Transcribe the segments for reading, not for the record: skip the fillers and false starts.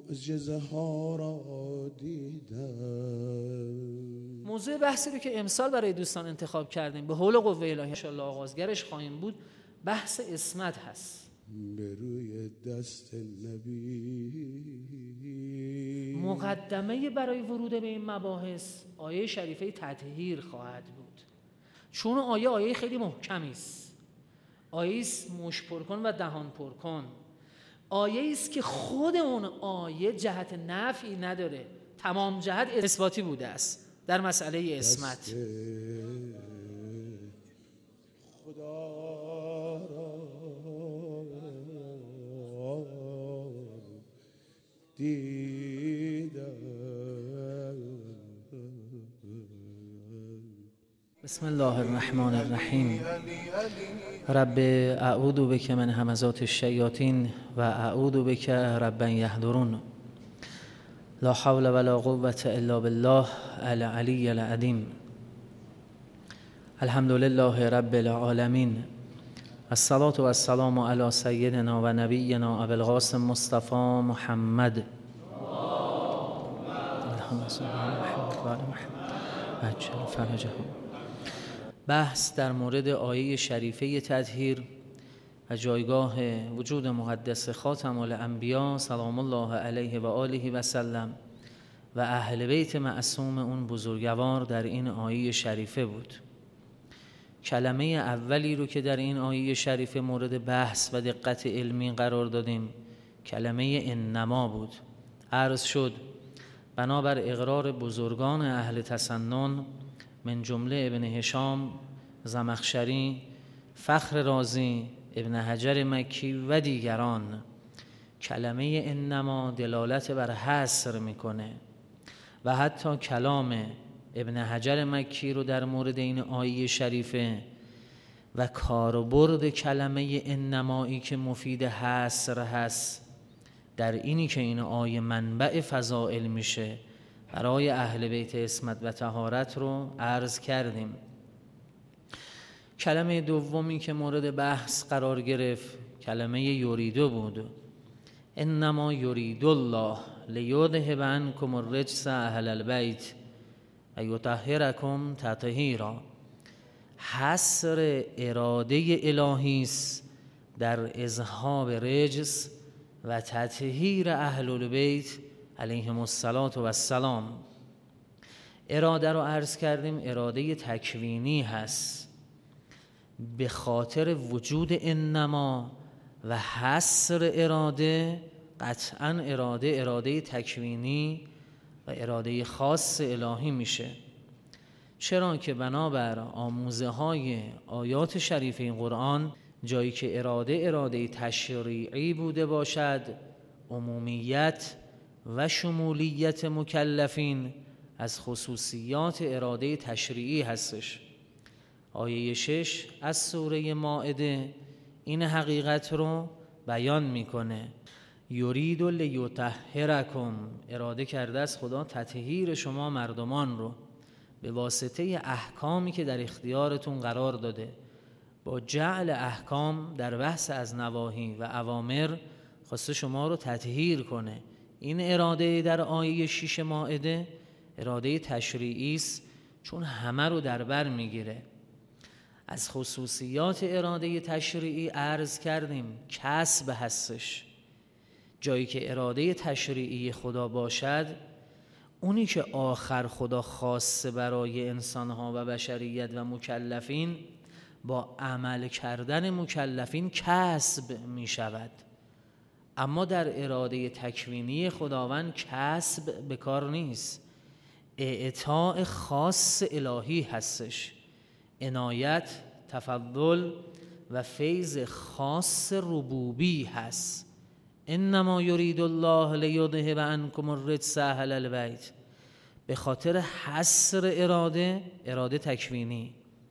معجزه ها را دیدم. موضوع بحثی رو که امسال برای دوستان انتخاب کردیم به حول قوه الهی ان شاءالله آغازگرش خواهیم بود، بحث عصمت هست. به روی دست نبی. مقدمه برای ورود به این مباحث آیه شریفه تطهیر خواهد بود، چون آیه خیلی محکمی است. آیه است مشت پر کن و دهان پر کن. آیه است که خود اون آیه جهت نفعی نداره، تمام جهت اثباتی بوده است در مسئله عصمت. خدا را دیدم. بسم الله الرحمن الرحیم. رب اعوذ بک من همزات الشیاطین و اعوذ بک رب ان یحضرون. لا حول ولا قوة الا بالله العلی العظیم. الحمد لله رب العالمین. الصلاة والسلام علی سیدنا و نبینا ابی القاسم مصطفی محمد. اللهم صل علی محمد و آل محمد عجل فرجهم. بحث در مورد آیه شریفه تطهیر و جایگاه وجود مقدس خاتم الانبیا سلام الله علیه و آله و سلم و اهل بیت معصوم اون بزرگوار در این آیه شریفه بود. کلمه اولی رو که در این آیه شریفه مورد بحث و دقت علمی قرار دادیم کلمه انما بود. عرض شد بنابر اقرار بزرگان اهل تسنن من جمله ابن هشام زمخشری، فخر رازی، ابن حجر مکی و دیگران، کلمه انما دلالت بر حصر میکنه و حتی کلام ابن حجر مکی رو در مورد این آیه شریفه و کاربرد کلمه انمایی که مفید حصر هست در اینی که این آیه منبع فضائل میشه برای اهل بیت عصمت و طهارت رو عرض کردیم. کلمه دومی که مورد بحث قرار گرفت کلمه یریدو بود. انما یرید الله لیذهب عنکم الرجس اهل البیت و یطهرکم تطهیرا. حصر اراده الهی است در اذهاب رجس و تطهیر اهل البیت علیهم السلام. اراده رو عرض کردیم اراده تکوینی هست به خاطر وجود انما و حصر اراده. قطعا اراده تکوینی و اراده خاص الهی میشه، چرا که بنابر آموزه های آیات شریف این قرآن جایی که اراده تشریعی بوده باشد عمومیت و شمولیت مکلفین از خصوصیات اراده تشریعی هستش. آیه 6 از سوره مائده این حقیقت رو بیان میکنه. یرید لیطهرکم، اراده کرده از خدا تطهیر شما مردمان رو به واسطه احکامی که در اختیارتون قرار داده. با جعل احکام در بحث از نواهی و اوامر خواسته شما رو تطهیر کنه. این اراده در آیه 6 مائده اراده تشریعی است، چون همه رو در بر میگیره. از خصوصیات اراده تشریعی عرض کردیم کسب هستش. جایی که اراده تشریعی خدا باشد اونی که آخر خدا خاصه برای انسانها و بشریت و مکلفین با عمل کردن مکلفین کسب می شود. اما در اراده تکوینی خداوند کسب به کار نیست، اعطاء خاص الهی هستش. عنایت، تفضل و فیض خاص ربوبی هست. انما یرید الله لیذهب عنکم الرجس اهل البیت. به خاطر حصر اراده تکوینی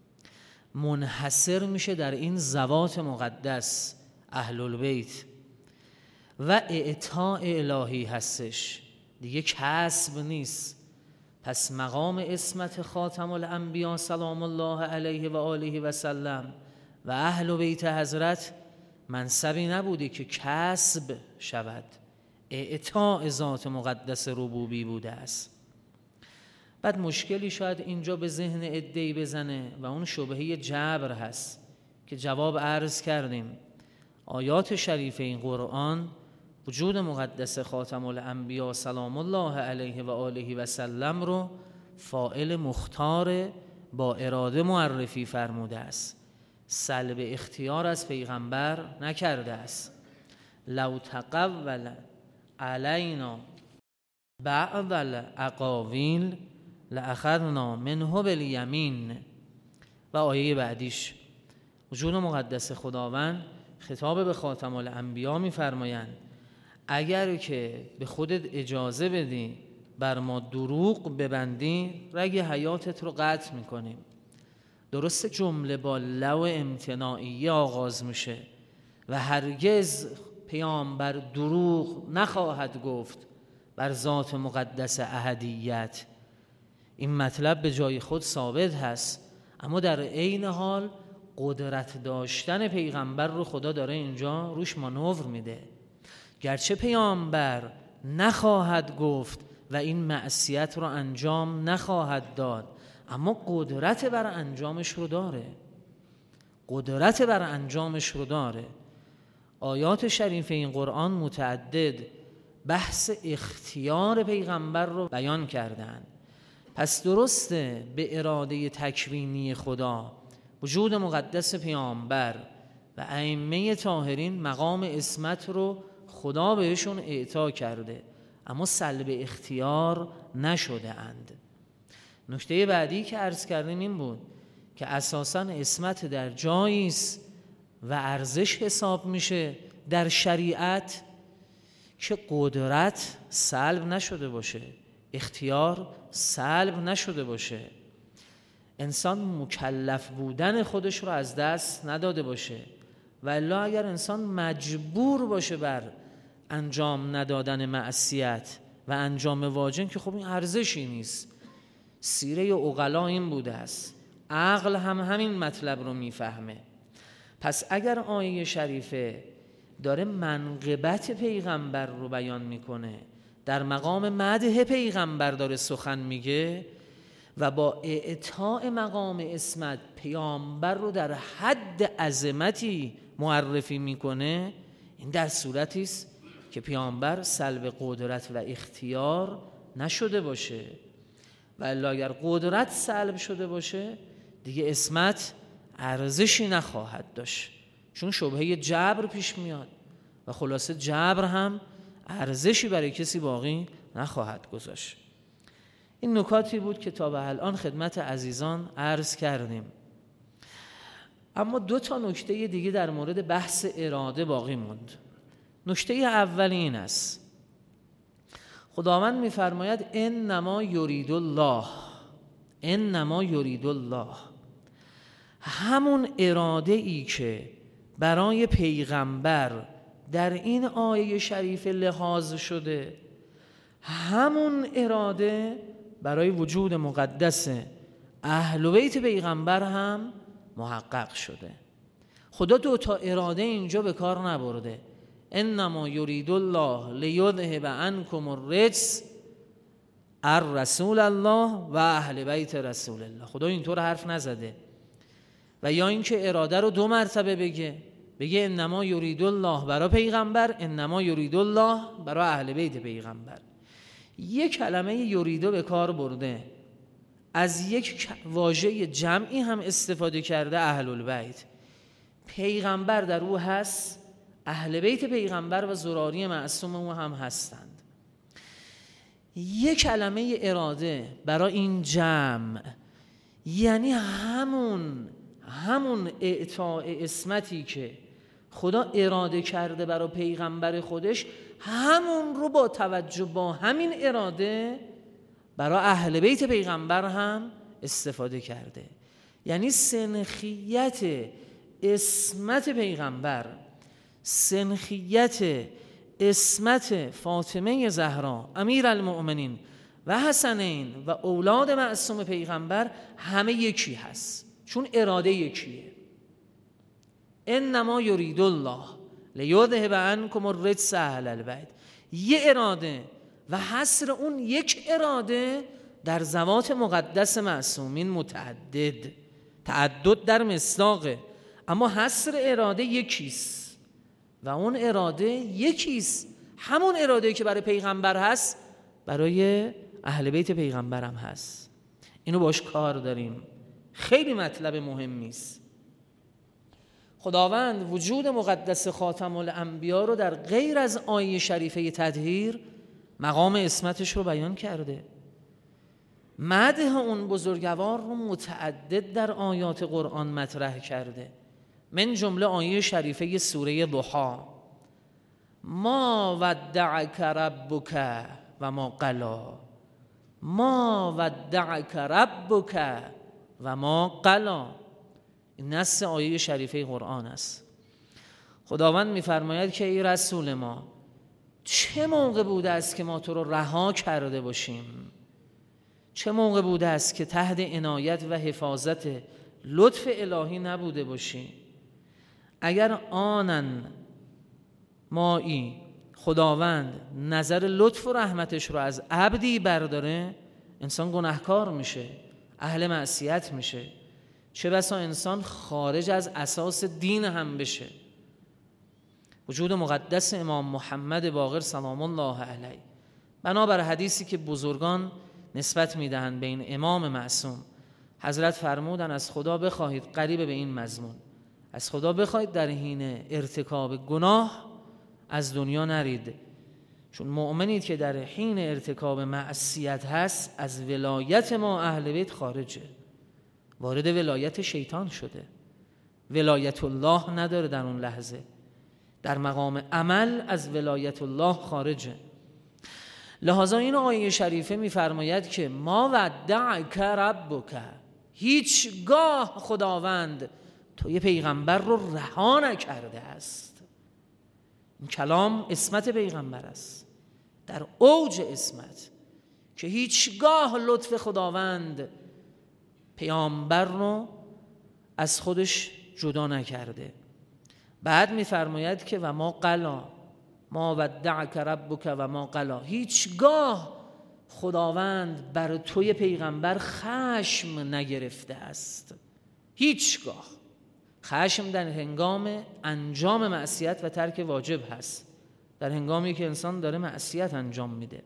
منحصر میشه در این ذوات مقدس اهل البیت و اعطاء الهی هستش، دیگه کسب نیست. پس مقام عصمت خاتم الانبیا سلام الله علیه و آله و سلم و اهل بیت حضرت منصبی نبوده که کسب شود، اعطاء ذات مقدس ربوبی بوده است. بعد مشکلی شاید اینجا به ذهن عده‌ای بزنه و اون شبهه جبر هست که جواب عرض کردیم. آیات شریف این قرآن وجود مقدس خاتم الانبیا سلام الله علیه و آله و سلم رو فاعل مختار با اراده معرفی فرموده است. سلب اختیار از پیغمبر نکرده است. لو تقول علینا بعض الاقاویل لأخذنا منه بالیمین. و آیه بعدیش وجود مقدس خداوند خطاب به خاتم الانبیا می‌فرمایند اگر که به خودت اجازه بدی بر ما دروغ ببندی رگ حیاتت رو قطع میکنیم. درسته جمله با لو امتناعی آغاز میشه و هرگز پیامبر دروغ نخواهد گفت بر ذات مقدس احدیت. این مطلب به جای خود ثابت هست، اما در عین حال قدرت داشتن پیغمبر رو خدا داره اینجا روش مانور میده. گرچه پیامبر نخواهد گفت و این معصیت رو انجام نخواهد داد، اما قدرت بر انجامش رو داره. قدرت بر انجامش رو داره. آیات شریف این قرآن متعدد بحث اختیار پیغمبر رو بیان کردن. پس درسته به اراده تکوینی خدا وجود مقدس پیامبر و ائمه طاهرین مقام عصمت رو خدا بهشون اعطا کرده، اما سلب اختیار نشده اند. نکته بعدی که عرض کردیم این بود که اساساً عصمت در جایی است و ارزش حساب میشه در شریعت که قدرت سلب نشده باشه، اختیار سلب نشده باشه، انسان مکلف بودن خودش رو از دست نداده باشه. و الا اگر انسان مجبور باشه بر انجام ندادن معصیت و انجام واجب که خب این ارزشی نیست. سیره عقلا این بوده است، عقل هم همین مطلب رو میفهمه. پس اگر آیه شریفه داره منقبت پیغمبر رو بیان میکنه، در مقام مدح پیغمبر داره سخن میگه و با اعطاء مقام عصمت پیامبر رو در حد عظمتی معرفی میکنه، این در صورتی است که پیامبر سلب قدرت و اختیار نشده باشه. و الا اگر قدرت سلب شده باشه دیگه عصمت ارزشی نخواهد داشت، چون شبهه جبر پیش میاد و خلاصه جبر هم ارزشی برای کسی باقی نخواهد گذاشت. این نکاتی بود که تا به الان خدمت عزیزان عرض کردیم. اما 2 نکته دیگه در مورد بحث اراده باقی موند. نکته اول این است، خداوند می‌فرماید انما یرید الله، انما یرید الله، همون اراده ای که برای پیغمبر در این آیه شریف لحاظ شده، همون اراده برای وجود مقدس اهل بیت پیغمبر هم محقق شده. خدا 2 اراده اینجا به کار نبرده. انما یرید الله لیذهب عنکم الرجس الرسول الله و اهل بیت رسول الله. خدا اینطور حرف نزده. و یا اینکه اراده رو 2 مرتبه بگه انما یرید الله برای پیغمبر، انما یرید الله برای اهل بیت پیغمبر. یک کلمه یریدو به کار برده، از یک واژه جمعی هم استفاده کرده، اهل البیت. پیغمبر در او هست، اهل بیت پیغمبر و زراری معصوم او هم هستند. یک کلمه اراده برای این جمع یعنی همون اعطاء عصمتی که خدا اراده کرده برای پیغمبر خودش، همون رو با توجه با همین اراده برای اهل بیت پیغمبر هم استفاده کرده. یعنی سنخیت عصمت پیغمبر، سنخیت عصمت فاطمه زهرا امیرالمؤمنین و حسنین و اولاد معصوم پیغمبر همه یکی هست، چون اراده یکیه. انما یرید الله لیذهب عنکم الرجس اهل البیت. یه اراده و حصر اون یک اراده در ذوات مقدس معصومین متعدد، تعدد در مصداقه، اما حصر اراده یکیست و اون اراده یکیست، همون اراده که برای پیغمبر هست برای اهل بیت پیغمبرم هست. اینو باش کار داریم، خیلی مطلب مهمی است. خداوند وجود مقدس خاتم الانبیا رو در غیر از آیه شریفه تطهیر مقام عصمتش رو بیان کرده. مدح اون بزرگوار رو متعدد در آیات قرآن مطرح کرده، من جمله آیه شریفه سوره ضحی: ما ودعک ربک و ما قلا، ما ودعک ربک و ما قلا. این نص آیه شریفه قرآن است. خداوند می‌فرماید که ای رسول ما، چه موقع بوده است که ما تو رو رها کرده باشیم؟ چه موقع بوده است که تحت عنایت و حفاظت لطف الهی نبوده باشی؟ اگر آنن مایی خداوند نظر لطف و رحمتش رو از عبدی برداره، انسان گناهکار میشه، اهل معصیت میشه، چه بسا انسان خارج از اساس دین هم بشه. وجود مقدس امام محمد باقر سلام الله علیه، بنابر حدیثی که بزرگان نسبت میدهند به این امام معصوم، حضرت فرمودن از خدا بخواهید، قریب به این مضمون، از خدا بخواهید در حین ارتکاب گناه از دنیا نرید، چون مؤمنید که در حین ارتکاب معصیت هست از ولایت ما اهل بیت خارجه، وارد ولایت شیطان شده، ولایت الله نداره در اون لحظه، در مقام عمل از ولایت الله خارجه. لحاظا این آیه شریفه می‌فرماید که ما ودعک ربک، هیچگاه خداوند توی پیغمبر رو رها نکرده است. این کلام عصمت پیغمبر است، در اوج عصمت، که هیچگاه لطف خداوند پیامبر رو از خودش جدا نکرده. بعد می‌فرماید که و ما قلا، ما ودعک ربک و ما قلا، هیچگاه خداوند بر توی پیغمبر خشم نگرفته است. هیچگاه. خشم در هنگام انجام معصیت و ترک واجب هست، در هنگامی که انسان داره معصیت انجام میده.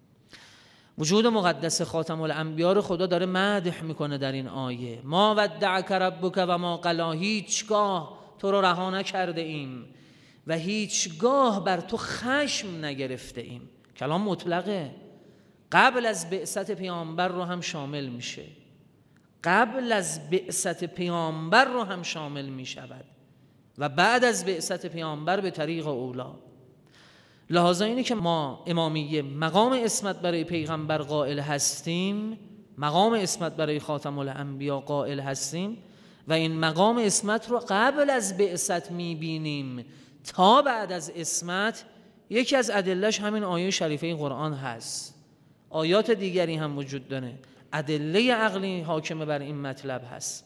وجود مقدس خاتم الانبیا رو خدا داره مدح میکنه در این آیه: ما ودعک ربک و ما قلا، هیچگاه تو رو رها نکرده ایم و هیچگاه بر تو خشم نگرفته ایم. کلام مطلقه، قبل از بعثت پیامبر رو هم شامل میشه، قبل از بعثت پیامبر رو هم شامل میشود و بعد از بعثت پیامبر به طریق اولا. لحاظا اینه که ما امامیه مقام عصمت برای پیغمبر قائل هستیم، مقام عصمت برای خاتم الانبیا قائل هستیم و این مقام عصمت رو قبل از بعثت میبینیم تا بعد از عصمت. یکی از ادلهش همین آیه شریفه قرآن هست، آیات دیگری هم وجود داره، ادله عقلی حاکم بر این مطلب هست.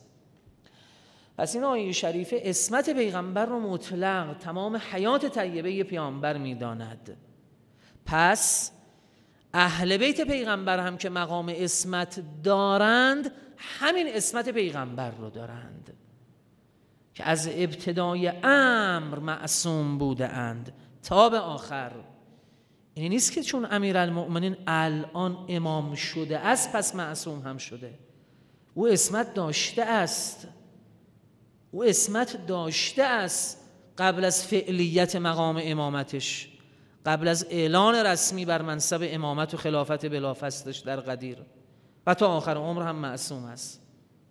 پس این آیه شریفه عصمت پیغمبر رو مطلق تمام حیات طیبه پیامبر میداند. پس اهل بیت پیغمبر هم که مقام عصمت دارند، همین عصمت پیغمبر رو دارند که از ابتدای امر معصوم بوده اند تا به آخر. این نیست که چون امیرالمؤمنین الان امام شده است پس معصوم هم شده. او عصمت داشته است، او عصمت داشته است قبل از فعلیت مقام امامتش، قبل از اعلان رسمی بر منصب امامت و خلافت بلافاصلش در قدیر، و تا آخر عمر هم معصوم است.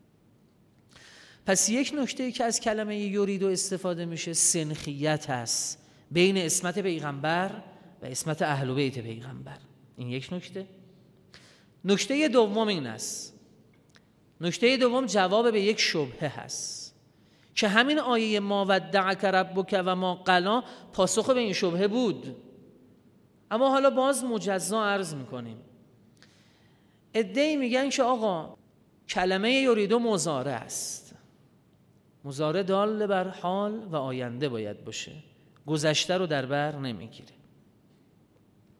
پس یک نکته که از کلمه یرید استفاده میشه سنخیت هست بین عصمت پیغمبر و عصمت اهل بیت پیغمبر. این یک نکته. نکته دوم این است، نکته دوم جواب به یک شبهه هست که همین آیه ما ودعک ربک و ما قلا پاسخ به این شبهه بود، اما حالا باز مجزا عرض میکنیم. عده‌ای میگن که آقا کلمه یریدو مضارع است، مضارع دال بر حال و آینده باید باشه، گذشته رو در بر نمیگیره.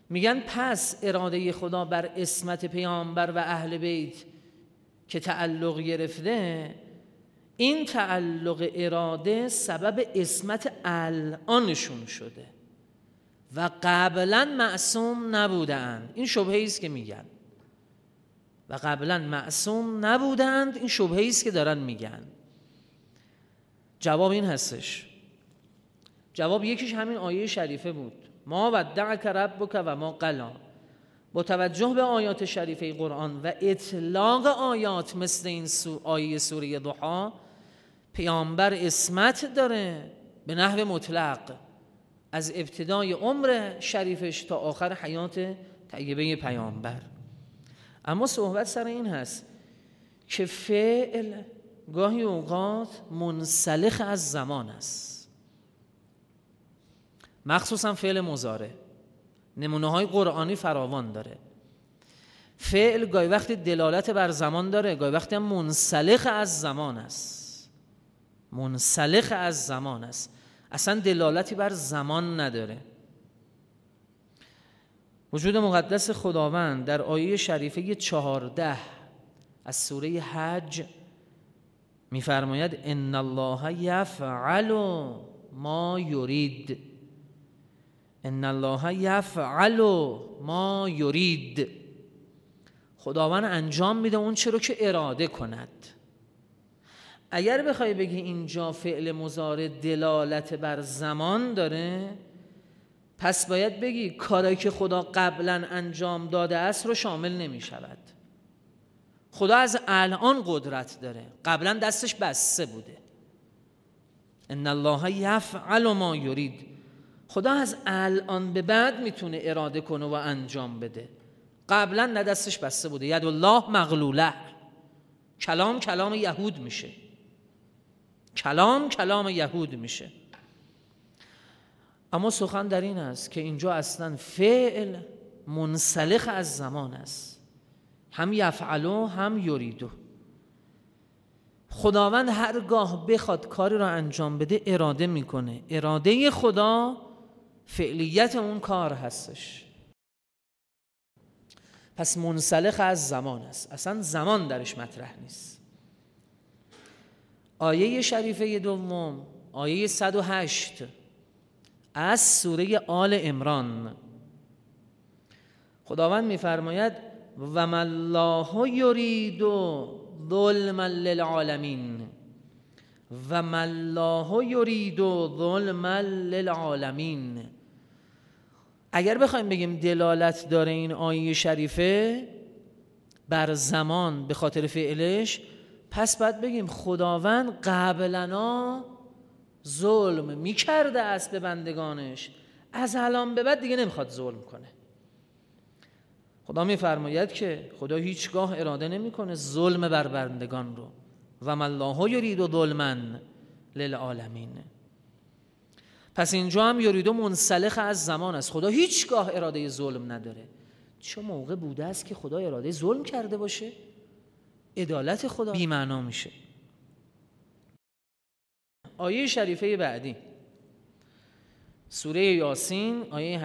میگن پس اراده خدا بر عصمت پیامبر و اهل بیت که تعلق گرفته، این تعلق اراده سبب عصمت الانشون شده و قبلا معصوم نبودند. این شبهه است که میگن و قبلا معصوم نبودند، این شبهه است که دارن میگن. جواب این هستش، جواب یکیش همین آیه شریفه بود، ما ودعک ربک و ما قلا. با توجه به آیات شریفه قرآن و اطلاق آیات مثل این آیه سوره ضحی، پیامبر عصمت داره به نحو مطلق از ابتدای عمر شریفش تا آخر حیات طیبه پیامبر. اما صحبت سر این هست که فعل گاهی اوقات منسلخ از زمان است، مخصوصا فعل مضارع. نمونه های قرآنی فراوان داره. فعل گاهی وقتی دلالت بر زمان داره، گاهی وقتی هم منسلخ از زمان است. منسلخ از زمان است، اصلا دلالتی بر زمان نداره. وجود مقدس خداوند در آیه شریفه 14 از سوره حج می‌فرماید ان الله یفعل ما یرید. ان الله یفعل ما یرید. خداوند انجام میده اون چی رو که اراده کند. اگر بخوای بگی اینجا فعل مضارع دلالت بر زمان داره، پس باید بگی کاری که خدا قبلا انجام داده است رو شامل نمی شود. خدا از الان قدرت داره، قبلا دستش بسته بوده. ان الله یفعل ما یرید. خدا از الان به بعد میتونه اراده کنه و انجام بده، قبلا نه دستش بسته بوده. ید الله مغلوله. کلام یهود میشه، کلام یهود میشه. اما سخن در این است که اینجا اصلا فعل منسلخ از زمان است، هم یفعلو هم یریدو. خداوند هرگاه بخواد کاری را انجام بده اراده میکنه، اراده خدا فعلیت اون کار هستش. پس منسلخ از زمان است، اصلا زمان درش مطرح نیست. آیه شریفه دوم، آیه 108 از سوره آل عمران، خداوند می‌فرماید و ما الله یرید ظلما للعالمین و ما الله یرید ظلما للعالمین. اگر بخوایم بگیم دلالت داره این آیه شریفه بر زمان به خاطر فعلش، پس باید بگیم خداوند قبلنا ظلم میکرده است به بندگانش، از الان به بعد دیگه نمیخواد ظلم کنه. خدا میفرماید که خدا هیچگاه اراده نمیکنه ظلم بر بندگان رو. و ما الله یرید ظلما للعالمین. پس اینجا هم یریدو منسلخ از زمان است، خدا هیچگاه اراده ظلم نداره. چه موقع بوده است که خدا اراده ظلم کرده باشه؟ عدالت خدا بی معنا میشه. آیه شریفه بعدی سوره یاسین، آیه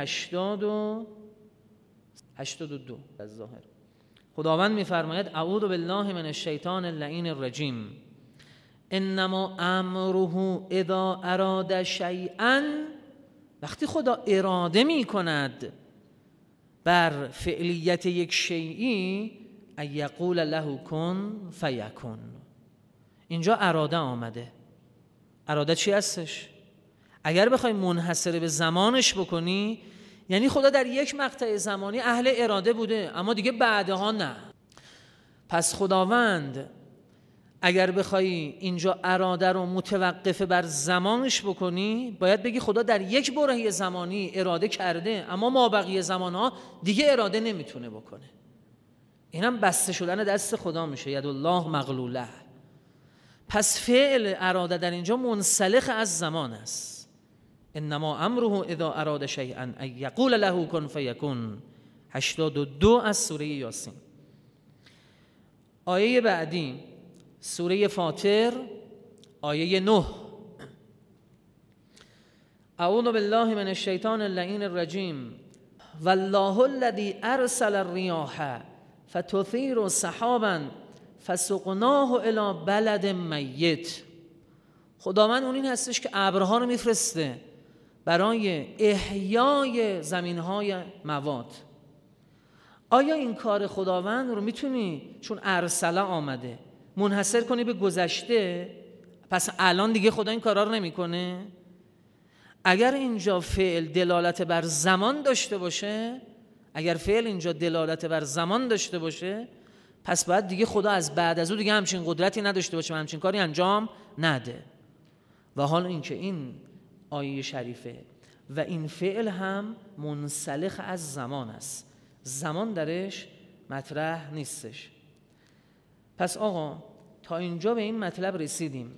82 از ظاهر، خداوند میفرماید اعوذ بالله من الشیطان اللعین الرجیم انما امره اذا اراد شیئا. وقتی خدا اراده میکند بر فعلیت یک شیئی، ان یقول له کن فیکون. اینجا اراده آمده. اراده چی هستش؟ اگر بخوای منحصر به زمانش بکنی، یعنی خدا در یک مقطع زمانی اهل اراده بوده اما دیگه بعدها نه. پس خداوند اگر بخوای اینجا اراده رو متوقف بر زمانش بکنی، باید بگی خدا در یک برهه زمانی اراده کرده اما ما بقیه زمانها دیگه اراده نمیتونه بکنه. اینم بسته شدن دست خدا میشه، ید الله مغلوله. پس فعل اراده در اینجا منسلخ از زمان است. انما امره اذا اراد شیئا ان یقول له کن فیکون. 82 از سوره یاسین. آیه بعدی سوره فاطر، آیه 9 اعوذ بالله من الشیطان اللعین الرجیم والله الذی ارسل الریاح فتثیر سحابا فسقناه الی بلد میت. خداوند اون این هستش که ابرها رو میفرسته برای احیای زمینهای موات. آیا این کار خداوند رو میتونی چون ارسله آمده منحصر کنی به گذشته؟ پس الان دیگه خدا این کارا رو نمیکنه؟ اگر اینجا فعل دلالت بر زمان داشته باشه، اگر فعل اینجا دلالت بر زمان داشته باشه، پس باید دیگه خدا از بعد از او دیگه همچین قدرتی نداشته باشه و همچین کاری انجام نده. و حالا اینکه این آیه شریفه و این فعل هم منسلخ از زمان است، زمان درش مطرح نیستش. پس آقا تا اینجا به این مطلب رسیدیم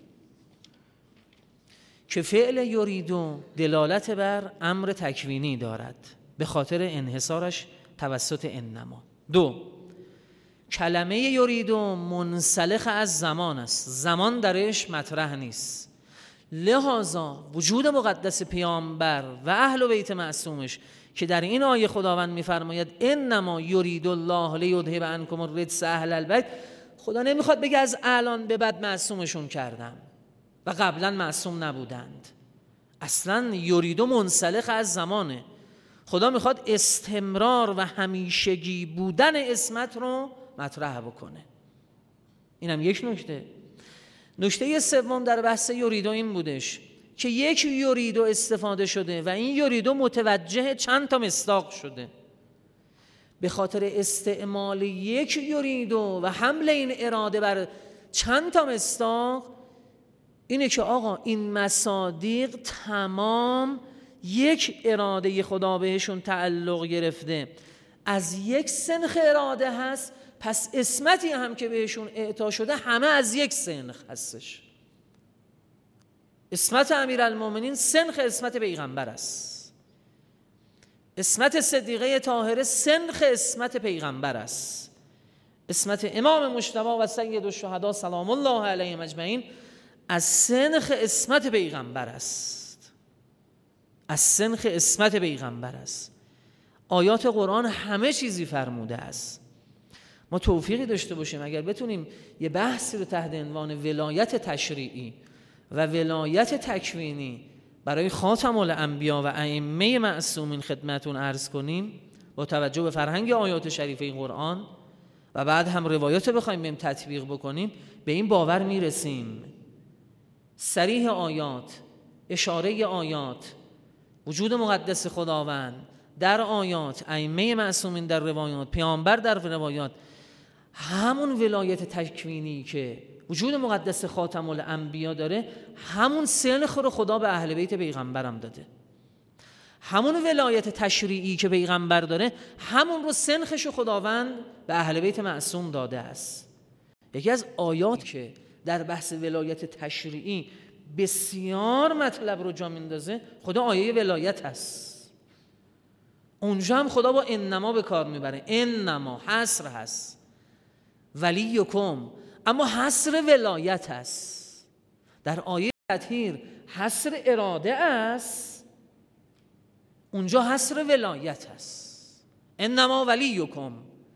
که فعل یریدو دلالت بر امر تکوینی دارد به خاطر انحصارش توسط انما. 2، کلمه یریدو منسلخ از زمان است، زمان درش مطرح نیست. لذا وجود مقدس پیامبر و اهل بیت معصومش که در این آیه خداوند میفرماید انما یرید الله لیذهب عنکم الرجس اهل البیت، خدا نمیخواد بگه از الان به بعد معصومشون کردم و قبلا معصوم نبودند. اصلا یریدو منسلخ از زمانه. خدا میخواد استمرار و همیشگی بودن اسمت رو مطرح بکنه. اینم یک نکته. نکته سوم در بحث یریدو این بودش که یک یریدو استفاده شده و این یریدو متوجه چند تا مصداق شده. به خاطر استعمال یک یریدو و حمل این اراده بر چند تا مصداق اینه که آقا این مصادیق تمام یک اراده خدا بهشون تعلق گرفته، از یک سنخ اراده هست، پس اسمتی هم که بهشون اعطا شده همه از یک سنخ هستش. اسمت امیرالمومنین سنخ اسمت پیغمبر است، اسمت صدیقه طاهره سنخ اسمت پیغمبر است، اسمت امام مجتبی و سید الشهدا سلام الله علیهم اجمعین از سنخ اسمت پیغمبر است، از سنخ اسمت پیغمبر است. آیات قرآن همه چیزی فرموده است. ما توفیقی داشته باشیم اگر بتونیم یه بحثی رو تحت عنوان ولایت تشریعی و ولایت تکوینی برای خاتم الانبیا و ائمه معصومین خدمتون عرض کنیم با توجه به فرهنگ آیات شریفه این قرآن و بعد هم روایات بخوایم بهم تطبیق بکنیم، به این باور میرسیم صریح آیات، اشاره آیات، وجود مقدس خداوند در آیات، ائمه معصومین در روایات، پیامبر در روایات، همون ولایت تکوینی که وجود مقدس خاتم الانبیا داره، همون سنخ رو خدا به اهل بیت پیغمبرم داده. همون ولایت تشریعی که پیغمبر داره، همون رو سنخش خداوند به اهل بیت معصوم داده است. یکی از آیات که در بحث ولایت تشریعی بسیار مطلب رو جا میندازه خدا آیه ولایت هست. اونجا هم خدا با انما به کار میبره، انما حصر هست، ولیکم، اما حصر ولایت هست. در آیه تطهیر حصر اراده است، اونجا حصر ولایت هست، انما ولیکم.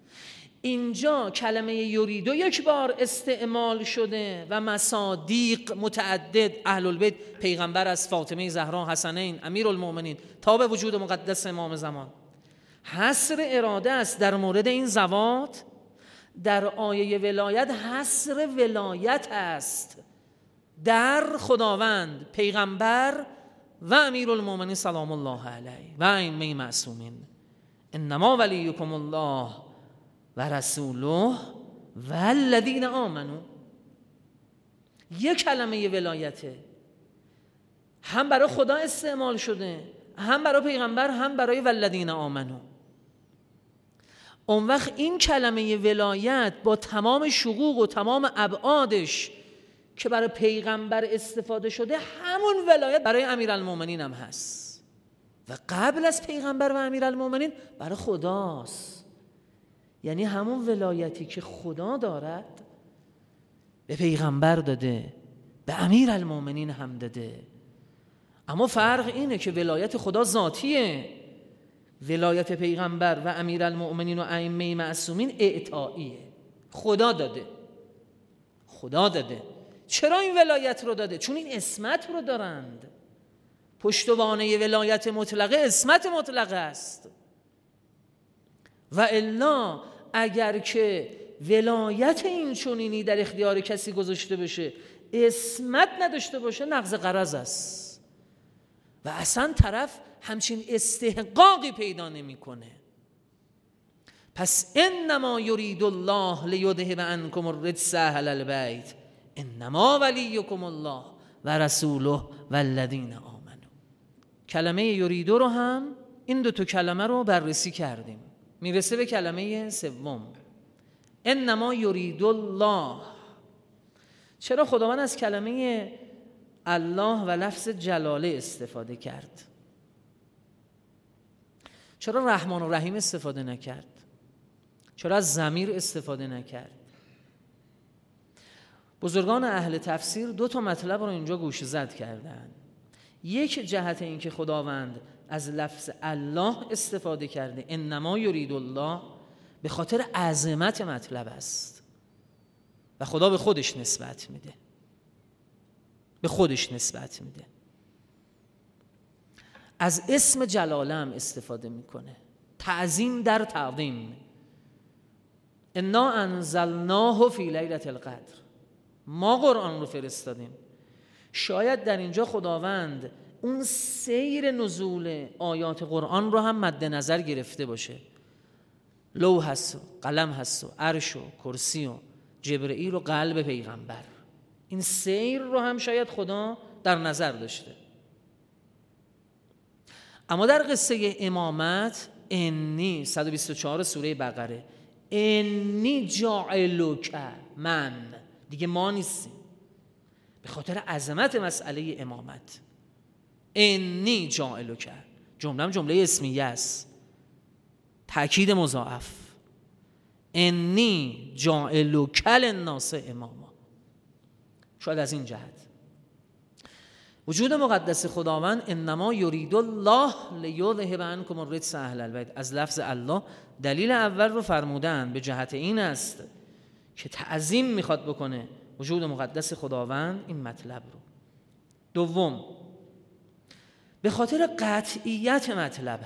اینجا کلمه یریدو یک بار استعمال شده و مصادیق متعدد اهل البیت پیغمبر از فاطمه زهرا، حسنین، امیرالمومنین تا به وجود مقدس امام زمان حصر اراده است در مورد این ذوات. در آیه ولایت حصر ولایت است در خداوند، پیغمبر و امیرالمومنین سلام الله علیه و ائمه معصومین. انما ولیکم الله و رسوله و الذین آمنو. یک کلمه ولایته، هم برای خدا استعمال شده، هم برای پیغمبر، هم برای والذین آمنو. اون وقت این کلمه ولایت با تمام شقوق و تمام ابعادش که برای پیغمبر استفاده شده، همون ولایت برای امیرالمومنین هم هست و قبل از پیغمبر و امیرالمومنین برای خداست. یعنی همون ولایتی که خدا دارد به پیغمبر داده، به امیرالمومنین هم داده. اما فرق اینه که ولایت خدا ذاتیه، ولایت پیغمبر و امیرالمؤمنین و ائمه معصومین اعطاییه. خدا داده. چرا این ولایت رو داده؟ چون این عصمت رو دارند. پشتوانه ولایت مطلقه عصمت مطلقه است. و الا اگر که ولایت این چنینی در اختیار کسی گذاشته بشه، عصمت نداشته باشه، نقض غرض است و اصلا طرف همچین استحقاقی پیدا نمیکنه. پس انما یرید الله لیذهب عنکم الرجس اهل البیت انما ولیکم الله و رسوله والذین آمنوا. کلمه یریدو رو هم، این دو تا کلمه رو بررسی کردیم. میرسه به کلمه سوم، انما یرید الله. چرا خداوند از کلمه الله و لفظ جلاله استفاده کرد؟ چرا رحمان و رحیم استفاده نکرد؟ چرا از ضمیر استفاده نکرد؟ بزرگان اهل تفسیر دو تا مطلب رو اینجا گوش زد کردن. یک جهت این که خداوند از لفظ الله استفاده کرده، انما یرید الله، به خاطر عظمت مطلب است و خدا به خودش نسبت میده. از اسم جلاله هم استفاده میکنه، تعظیم در تعظیم. انا انزلناه فی لیلة القدر، ما قرآن رو فرستادیم. شاید در اینجا خداوند اون سیر نزول آیات قرآن رو هم مد نظر گرفته باشه. لوح هست و قلم هست و عرش و کرسی و جبرئیل و قلب پیغمبر، این سیر رو هم شاید خدا در نظر داشته. اما در قصه امامت، انی 124 سوره بقره، انی جاعلک، من دیگه ما نیستیم، به خاطر عظمت مسئله امامت. انی جاعلک، جمله اسمیه است، تأکید مضاعف. انی جاعلک للناس اماما. شاید از این جهت وجود مقدس خداوند انما یرید الله لیذهب عنکم الرجس اهل البیت، از لفظ الله دلیل اول رو فرمودن به جهت این است که تعظیم میخواد بکنه وجود مقدس خداوند این مطلب رو. دوم، به خاطر قطعیت مطلب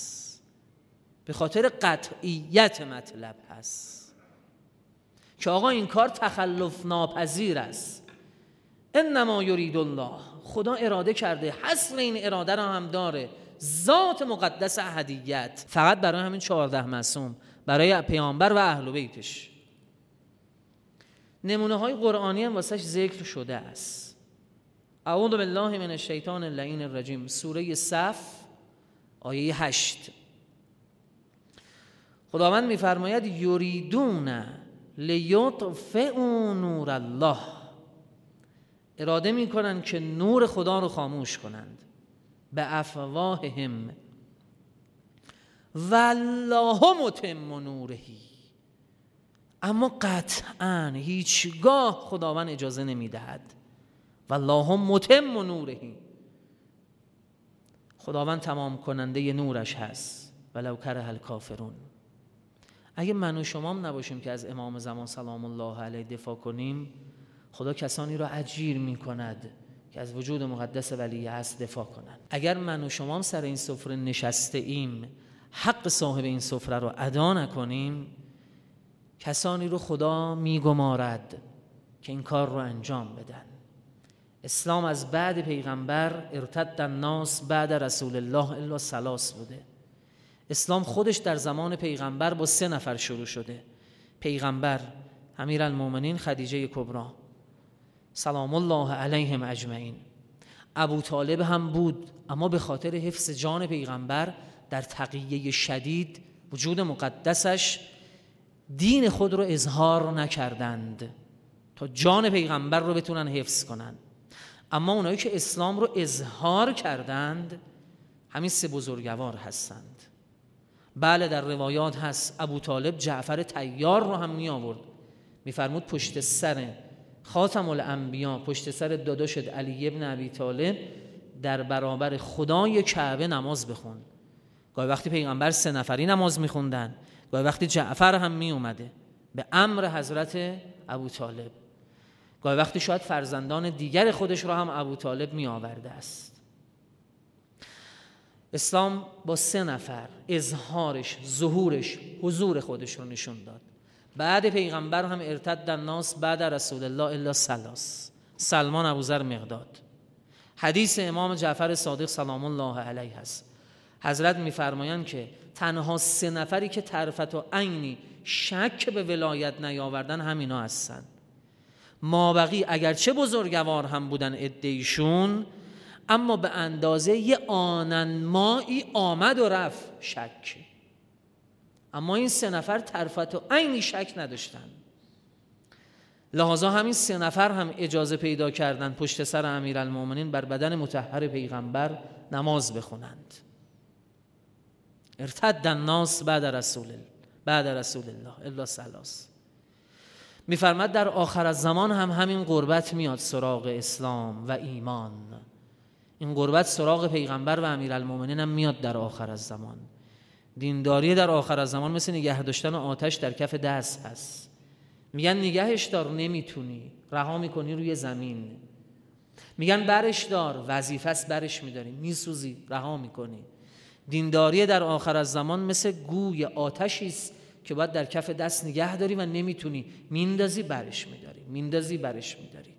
هست، که آقا این کار تخلف ناپذیر است. انما یرید الله، خدا اراده کرده، حصر این اراده را هم داره، ذات مقدس احدیت، فقط برای همین 14 معصوم، برای پیامبر و اهل بیتش. نمونه های قرآنی هم واسش ذکر شده است. اعوذ بالله من الشیطان اللعین الرجیم، سوره صف آیه 8. خداوند می‌فرماید یریدون لیطفئوا نور الله، اراده میکنن که نور خدا رو خاموش کنند. به افواههم والله متم نوره، اما قطعا هیچگاه خداوند اجازه نمیدهد. والله متم نوره، خداوند تمام کننده نورش هست. ولو کره الکافرون، اگه من و شما هم نباشیم که از امام زمان سلام الله علیه دفاع کنیم، خدا کسانی را اجیر می کند که از وجود مقدس ولی هست دفاع کنند. اگر من و شما هم سر این سفره نشسته ایم، حق صاحب این سفره رو ادا نکنیم، کسانی رو خدا می گمارد که این کار رو انجام بدن. اسلام از بعد پیغمبر ارتد الناس بعد رسول الله الا ثلاث بوده. اسلام خودش در زمان پیغمبر با 3 نفر شروع شده. پیغمبر، امیرالمؤمنین خدیجه کبری سلام الله علیهم اجمعین. ابو طالب هم بود، اما به خاطر حفظ جان پیغمبر در تقیه شدید وجود مقدسش دین خود رو اظهار نکردند تا جان پیغمبر رو بتونن حفظ کنن. اما اونایی که اسلام رو اظهار کردند همین 3 بزرگوار هستند. بله در روایات هست ابو طالب جعفر طیار رو هم می آورد، می فرمود پشت سر خاتم الانبیا، پشت سر داداشت علی ابن ابی طالب در برابر خدای کعبه نماز بخون. گاهی وقتی پیغمبر 3 نفری نماز میخوندن، گاهی وقتی جعفر هم میومده به امر حضرت ابوطالب، گاهی وقتی شاید فرزندان دیگر خودش رو هم ابوطالب می آورده است. اسلام با 3 نفر اظهارش، ظهورش، حضور خودش رو نشون داد. بعد پیغمبر هم ارتد الناس بعد رسول الله الا 3: سلمان، ابوذر، مقداد. حدیث امام جعفر صادق سلام الله علیه است. حضرت میفرمایند که تنها 3 نفری که طرفت و عینی شک به ولایت نیاوردن همینا هستند. مابقی اگرچه بزرگوار هم بودن عده‌ایشون، اما به اندازه یه آنن مایی آمد و رفت شک. اما این 3 نفر طرفت و عینی شک نداشتن. لحاظا همین 3 نفر هم اجازه پیدا کردن پشت سر امیرالمومنین بر بدن مطهر پیغمبر نماز بخونند. ارتد الناس بعد رسول الله الا 3. میفرماد در آخر الزمان هم همین قربت میاد سراغ اسلام و ایمان. این قربت سراغ پیغمبر و امیرالمومنین هم میاد در آخر الزمان. دینداری در آخر الزمان مثل نگه داشتن آتش در کف دست هست. میگن نگهش دار، نمیتونی، رها میکنی روی زمین. میگن برش دار، وظیفه است برش میداری، میسوزی، رها میکنی. دینداری در آخر الزمان مثل گوی آتشی است که باید در کف دست نگه داری و نمیتونی، میندازی برش میداری.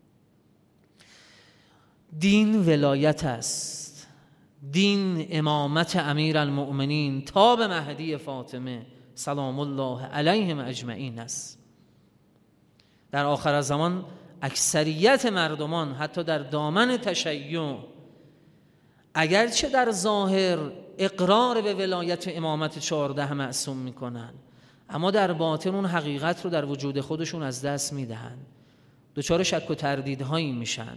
دین ولایت است. دین امامت امیرالمؤمنین تا به مهدی فاطمه سلام الله علیهم اجمعین است. در آخر الزمان اکثریت مردمان حتی در دامن تشیع اگرچه در ظاهر اقرار به ولایت و امامت 14 معصوم میکنن، اما در باطن اون حقیقت رو در وجود خودشون از دست میدهن، دچار شک و تردیدهایی میشن.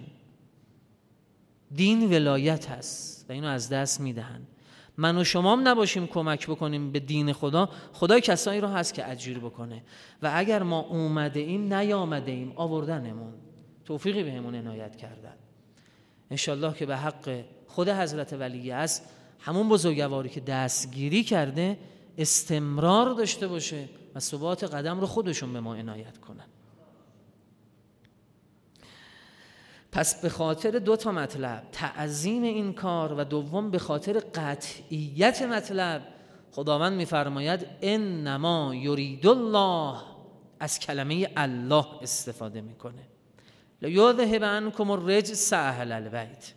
دین ولایت هست و اینو از دست میدهن. من و شما هم نباشیم کمک بکنیم به دین خدا. خدا کسایی رو هست که اجیر بکنه و اگر ما اومده ایم نیامده ایم آوردنمون، توفیقی بهمون عنایت کردن. انشالله که به حق خود حضرت ولی است همون بزرگواری که دستگیری کرده استمرار داشته باشه و ثبات قدم رو خودشون به ما عنایت کنن. پس به خاطر 2 مطلب، تعظیم این کار و دوم به خاطر قطعیت مطلب، خداوند میفرماید انما یرید الله، از کلمه الله استفاده میکنه. لیذهب عنکم الرجس اهل البیت.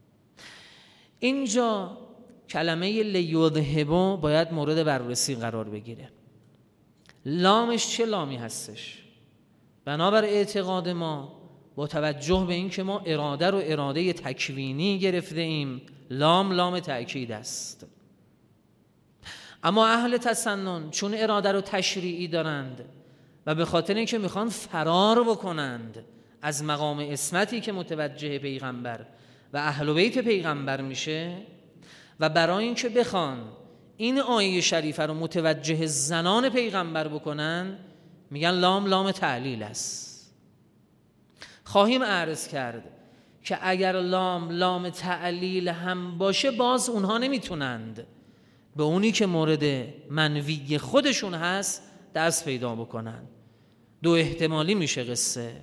اینجا کلمه لیذهب باید مورد بررسی قرار بگیره. لامش چه لامی هستش؟ بنابر اعتقاد ما با توجه به این که ما اراده رو اراده تکوینی گرفته ایم، لام تأکید است. اما اهل تسنن چون اراده رو تشریعی دارند و به خاطر اینکه میخوان فرار بکنند از مقام عصمتی که متوجه پیغمبر و اهل بیت پیغمبر میشه و برای اینکه بخوان این آیه شریفه رو متوجه زنان پیغمبر بکنن، میگن لام تعلیل است. خواهیم عرض کرد که اگر لام تعلیل هم باشه باز اونها نمیتونند به اونی که مورد منوی خودشون هست دست پیدا بکنن. 2 احتمالی میشه قصه.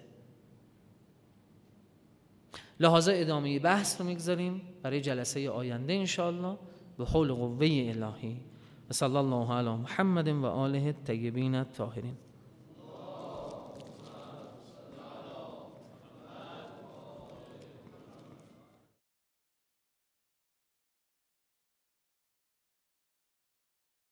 لحاظا ادامه بحث رو میگذاریم برای جلسه آینده انشاءالله به حول قوه الهی. صلی الله علی محمد و آله الطیبین الطاهرین.